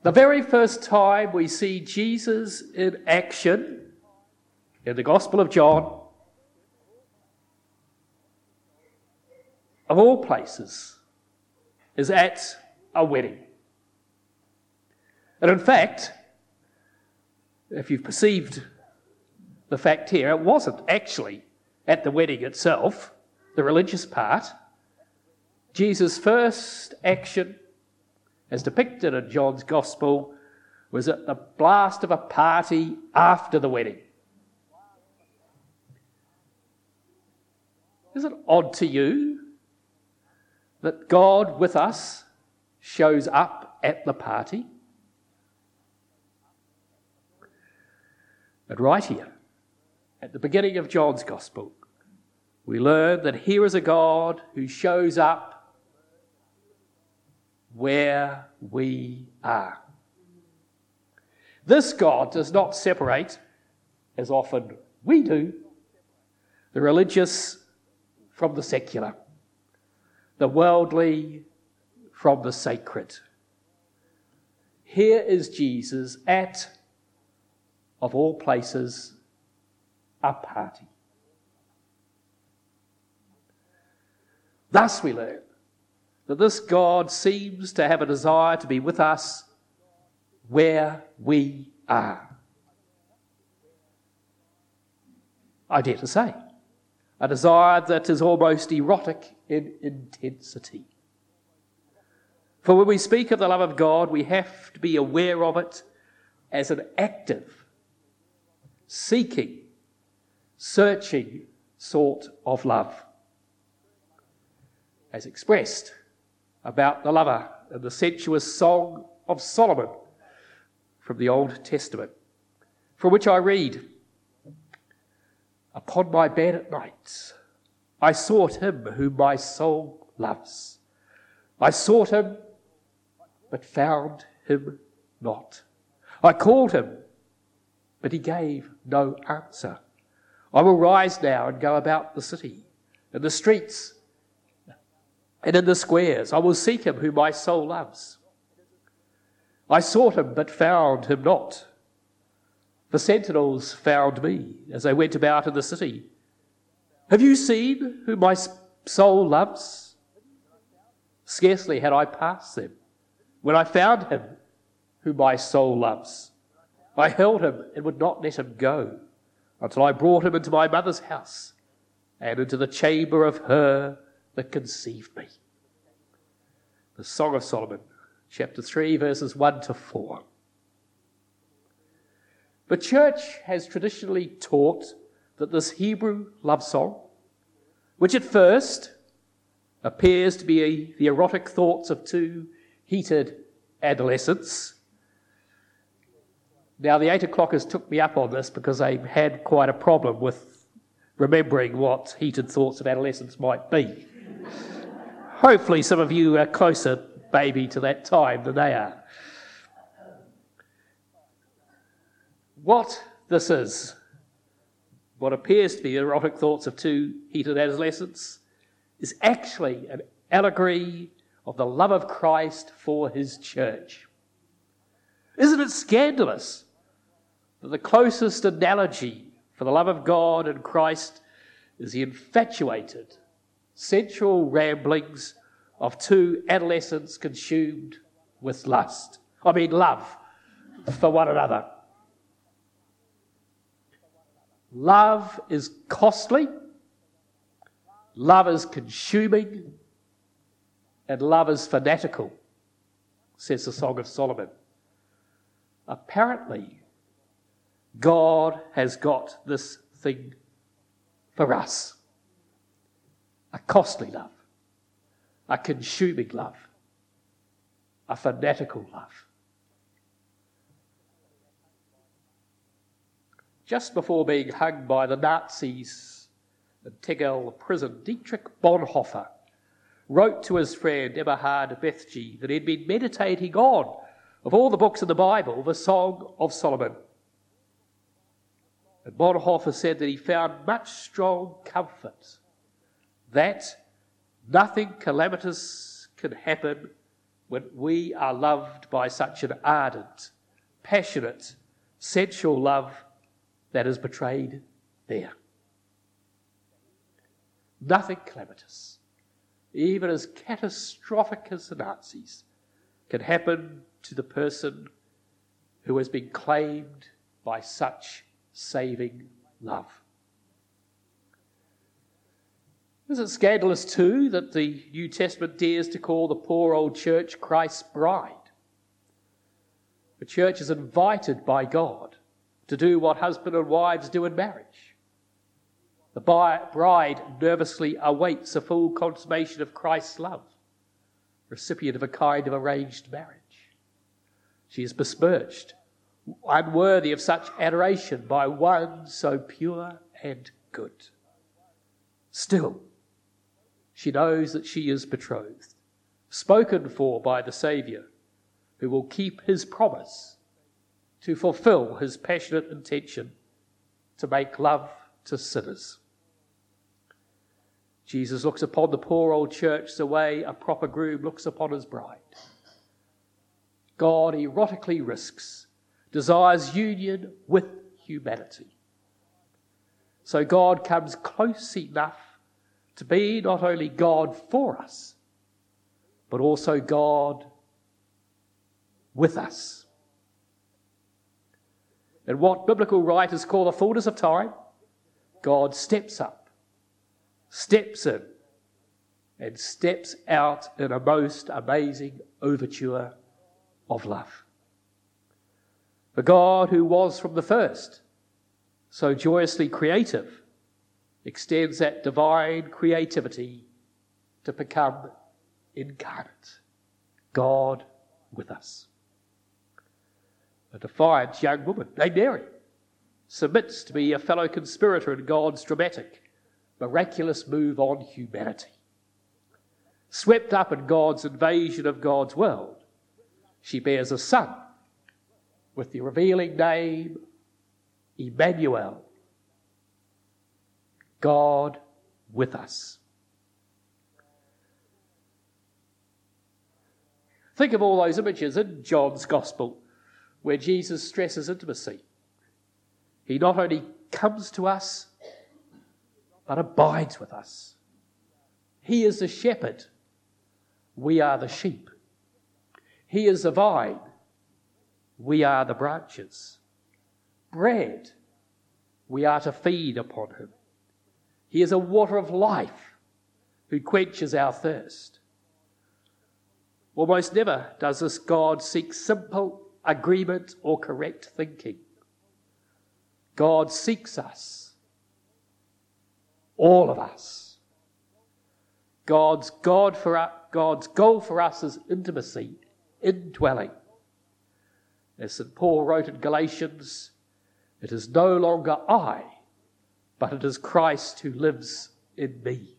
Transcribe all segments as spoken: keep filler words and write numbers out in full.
The very first time we see Jesus in action in the Gospel of John, of all places, is at a wedding. And in fact, if you've perceived the fact here, it wasn't actually at the wedding itself, the religious part. Jesus' first action, as depicted in John's Gospel, was at the blast of a party after the wedding. Is it odd to you that God with us shows up at the party? But right here, at the beginning of John's Gospel, we learn that here is a God who shows up where we are. This God does not separate, as often we do, the religious from the secular, the worldly from the sacred. Here is Jesus at, of all places, a party. Thus we learn that this God seems to have a desire to be with us where we are. I dare to say, a desire that is almost erotic in intensity. For when we speak of the love of God, we have to be aware of it as an active, seeking, searching sort of love, as expressed about the lover in the sensuous Song of Solomon from the Old Testament, from which I read, "Upon my bed at night, I sought him whom my soul loves. I sought him, but found him not. I called him, but he gave no answer. I will rise now and go about the city, in the streets, and in the squares. I will seek him whom my soul loves. I sought him, but found him not. The sentinels found me as I went about in the city. Have you seen whom my soul loves? Scarcely had I passed them when I found him whom my soul loves. I held him and would not let him go until I brought him into my mother's house and into the chamber of her that conceived me." The Song of Solomon, chapter three, verses one to four. The church has traditionally taught that this Hebrew love song, which at first appears to be the erotic thoughts of two heated adolescents. Now, the eight o'clockers took me up on this because they had quite a problem with remembering what heated thoughts of adolescence might be. Hopefully some of you are closer, maybe, to that time than they are. What this is, what appears to be erotic thoughts of two heated adolescents, is actually an allegory of the love of Christ for his church. Isn't it scandalous that the closest analogy for the love of God and Christ is the infatuated, sensual ramblings of two adolescents consumed with lust? I mean, love for one another. Love is costly, love is consuming, and love is fanatical, says the Song of Solomon. Apparently, God has got this thing for us. A costly love, a consuming love, a fanatical love. Just before being hung by the Nazis in Tegel prison, Dietrich Bonhoeffer wrote to his friend Eberhard Bethge that he'd been meditating on, of all the books in the Bible, the Song of Solomon. And Bonhoeffer said that he found much strong comfort that nothing calamitous can happen when we are loved by such an ardent, passionate, sensual love that is betrayed there. Nothing calamitous, even as catastrophic as the Nazis, can happen to the person who has been claimed by such saving love. Isn't it scandalous too that the New Testament dares to call the poor old church Christ's bride? The church is invited by God to do what husband and wives do in marriage. The bride nervously awaits a full consummation of Christ's love, recipient of a kind of arranged marriage. She is besmirched, unworthy of such adoration by one so pure and good. Still, she knows that she is betrothed, spoken for by the Saviour, who will keep his promise to fulfill his passionate intention to make love to sinners. Jesus looks upon the poor old church the way a proper groom looks upon his bride. God erotically risks, desires union with humanity. So God comes close enough to be not only God for us, but also God with us. And what biblical writers call the fullness of time, God steps up, steps in, and steps out in a most amazing overture of love. The God who was from the first so joyously creative extends that divine creativity to become incarnate, God with us. A defiant young woman named Mary submits to be a fellow conspirator in God's dramatic, miraculous move on humanity. Swept up in God's invasion of God's world, she bears a son with the revealing name Emmanuel, God with us. Think of all those images in John's Gospel where Jesus stresses intimacy. He not only comes to us, but abides with us. He is the shepherd. We are the sheep. He is the vine. We are the branches. Bread. We are to feed upon him. He is a water of life who quenches our thirst. Almost never does this God seek simple agreement or correct thinking. God seeks us, all of us. God's God for us, God's goal for us is intimacy, indwelling. As Saint Paul wrote in Galatians, it is no longer I, but it is Christ who lives in me.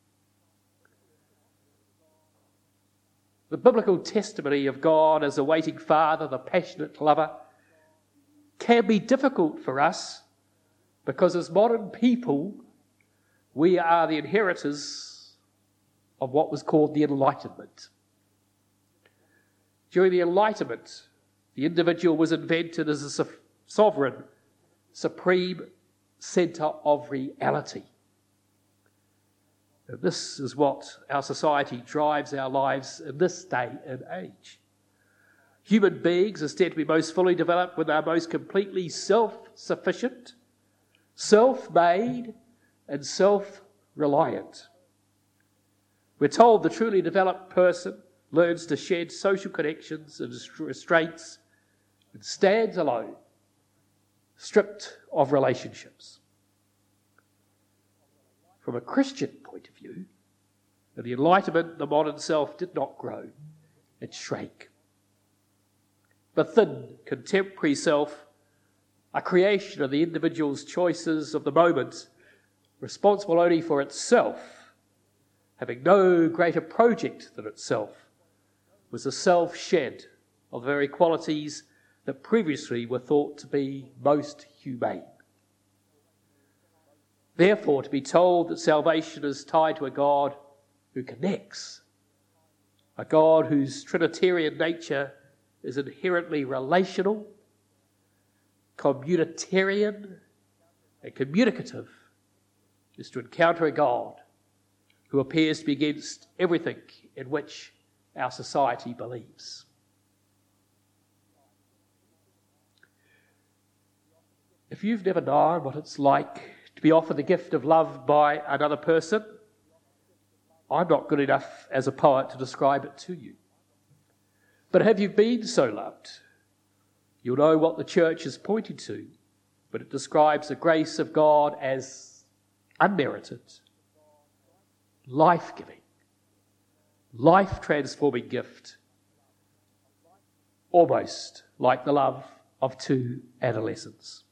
The biblical testimony of God as a waiting Father, the passionate lover, can be difficult for us because as modern people, we are the inheritors of what was called the Enlightenment. During the Enlightenment, the individual was invented as a sovereign, supreme centre of reality. And this is what our society drives our lives in this day and age. Human beings are said to be most fully developed when they are most completely self-sufficient, self-made, and self-reliant. We're told the truly developed person learns to shed social connections and restraints and stands alone, stripped of relationships. From a Christian point of view, in the Enlightenment, the modern self did not grow, it shrank. The thin, contemporary self, a creation of the individual's choices of the moment, responsible only for itself, having no greater project than itself, was the self shed of the very qualities that previously were thought to be most humane. Therefore, to be told that salvation is tied to a God who connects, a God whose Trinitarian nature is inherently relational, communitarian, and communicative, is to encounter a God who appears to be against everything in which our society believes. If you've never known what it's like to be offered the gift of love by another person, I'm not good enough as a poet to describe it to you. But have you been so loved? You'll know what the church is pointing to, but it describes the grace of God as unmerited, life-giving, life-transforming gift, almost like the love of two adolescents.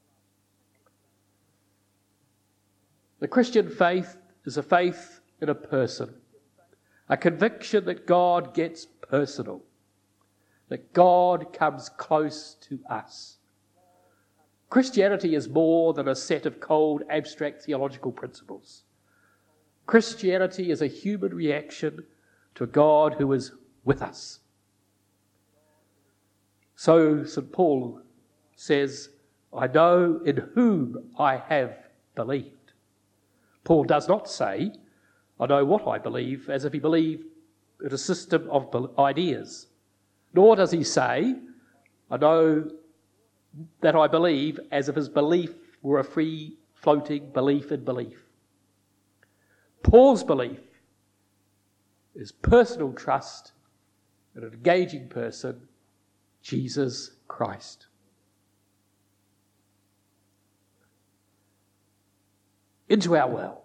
The Christian faith is a faith in a person, a conviction that God gets personal, that God comes close to us. Christianity is more than a set of cold, abstract theological principles. Christianity is a human reaction to a God who is with us. So Saint Paul says, I know in whom I have believed. Paul does not say, I know what I believe, as if he believed in a system of ideas. Nor does he say, I know that I believe, as if his belief were a free-floating belief in belief. Paul's belief is personal trust in an engaging person, Jesus Christ. Into our world,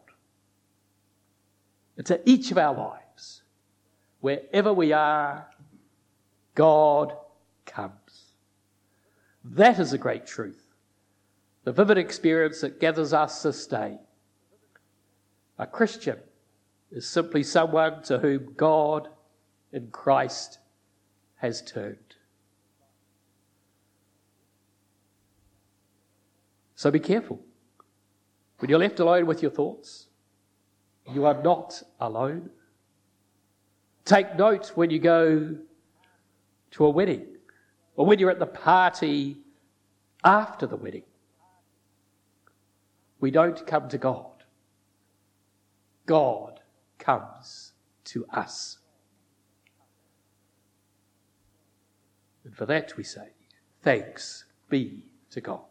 into each of our lives, wherever we are, God comes. That is a great truth, the vivid experience that gathers us this day. A Christian is simply someone to whom God in Christ has turned. So be careful. When you're left alone with your thoughts, you are not alone. Take note when you go to a wedding or when you're at the party after the wedding. We don't come to God. God comes to us. And for that we say, thanks be to God.